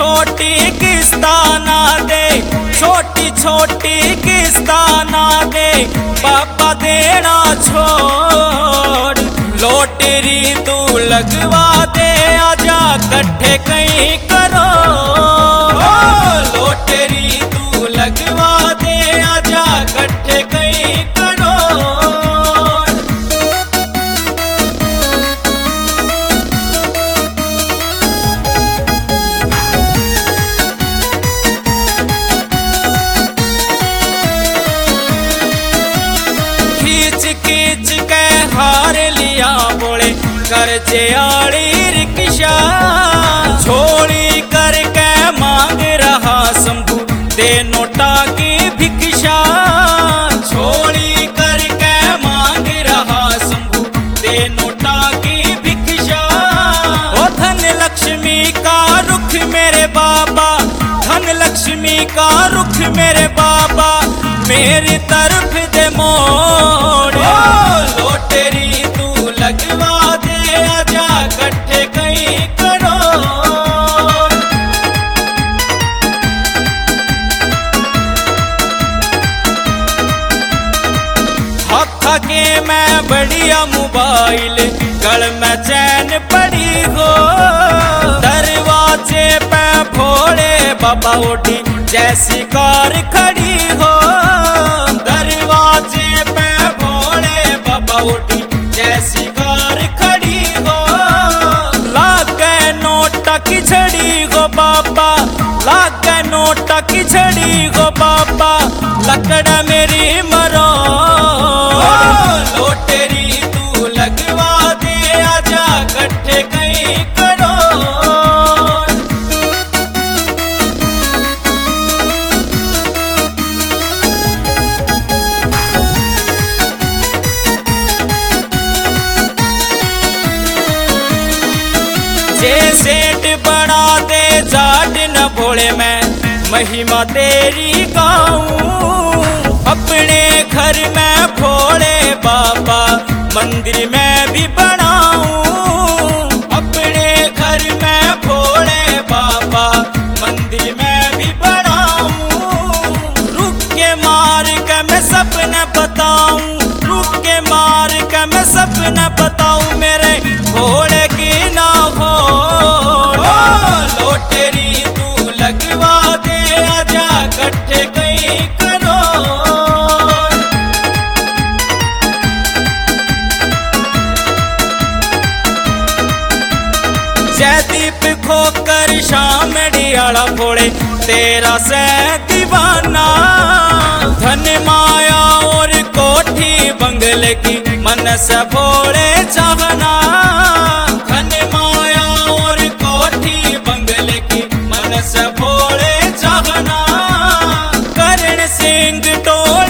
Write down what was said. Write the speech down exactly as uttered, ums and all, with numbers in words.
छोटी किस्ता ना दे, छोटी छोटी किस्ता ना दे, पापा देना छोड़। लॉटरी तू लगवा दे, आजा कट्ठे कहीं करो। लॉटरी तू लगवा दे, आजा कट्ठे कहीं करो। खींच खींच के हार लिया बोले कर्जे आड़ी रिक्शा, छोड़ी करके मांग रहा शंभू दे नोटा की भिक्षा। छोड़ी करके मांग रहा शंभू दे नोटा की भिक्षा। ओ धन लक्ष्मी का रुख मेरे बाबा, धन लक्ष्मी का रुख मेरे बाबा, मेरी तरफ दे मोड़। लॉटरी तू लगवा दे, आजा कट्ठे कहीं करो। हाथ के मैं बढ़िया मोबाइल, गल में चैन पड़ी हो। दरवाजे पे भोले बाबा उठी जैसी कार खड़ी हो। दरवाजे पे भोले बाबा उठी जैसी कार खड़ी हो। लागे नोटा की झड़ी गो बाबा, लागे नोटा की झड़ी गो बाबा, लकड़ा मेरी मरो। लॉटरी तू लगवा दे, आजा कट्ठे कहीं करो। जे सेठ बना दे जाट न भोले, मैं महिमा तेरी गाऊं। अपने घर में भोले बाबा मंदिर में भी बनाऊं। अपने घर में भोले बाबा मंदिर में भी बनाऊं। रुक के मार के मैं सपने बताऊं, रुक के मार के मैं सपने बताऊं, मेरे भोले की ना हो। लॉटरी तू लगवा दे, आजा कट्ठे कहीं करो। जयदीप खोकर शाम डियाला भोले तेरा से दीवाना। धन माया और कोठी बंगले की मन से भोले चाहना। धन माया और कोठी बंगले की मन से भोले चाहना। करण सिंह टोल